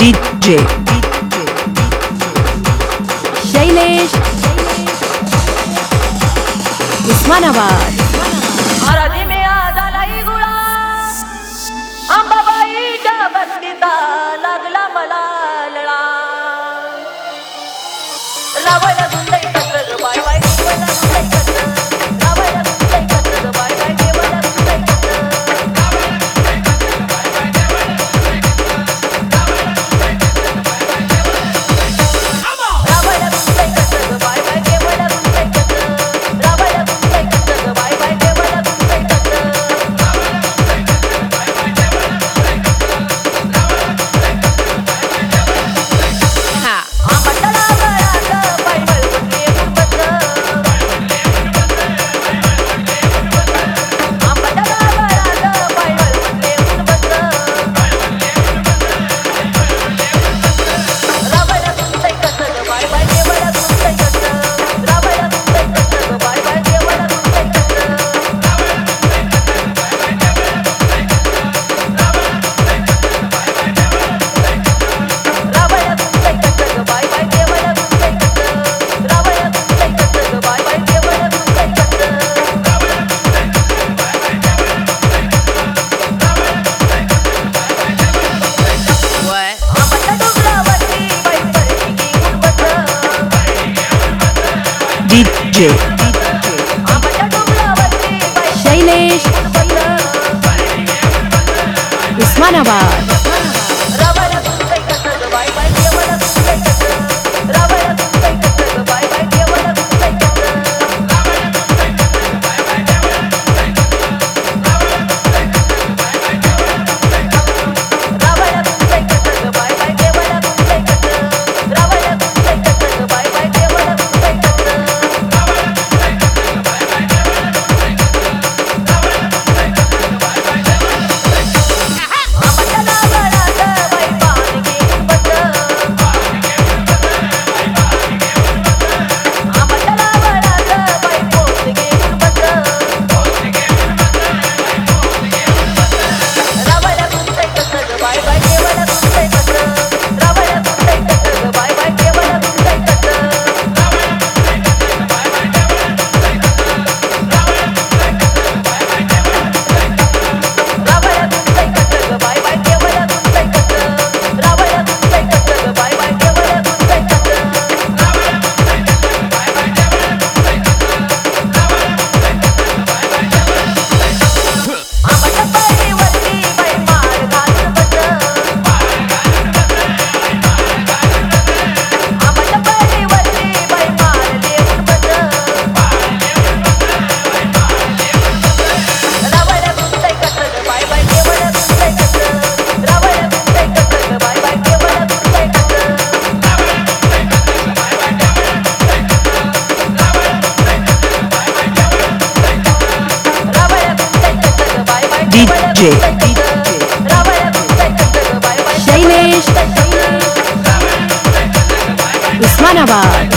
DJ Shailesh Osmanabad आराधी में आजालाई गुळा अंबाबाईच्या बंदीता लागला मला लळा लावायला गुंडई कत्र बाय बाय देवाला गुंडई कत्र लावायला गुंडई कत्र बाय बाय देवाला गुंडई कत्र लावायला गुंडई कत्र बाय बाय देवाला गुंडई कत्र लावायला गुंडई कत्र बाय बाय देवाला गुंडई कत्र DJ शैलेश उस्मानाबाद DJ शैलेश उस्मानाबाद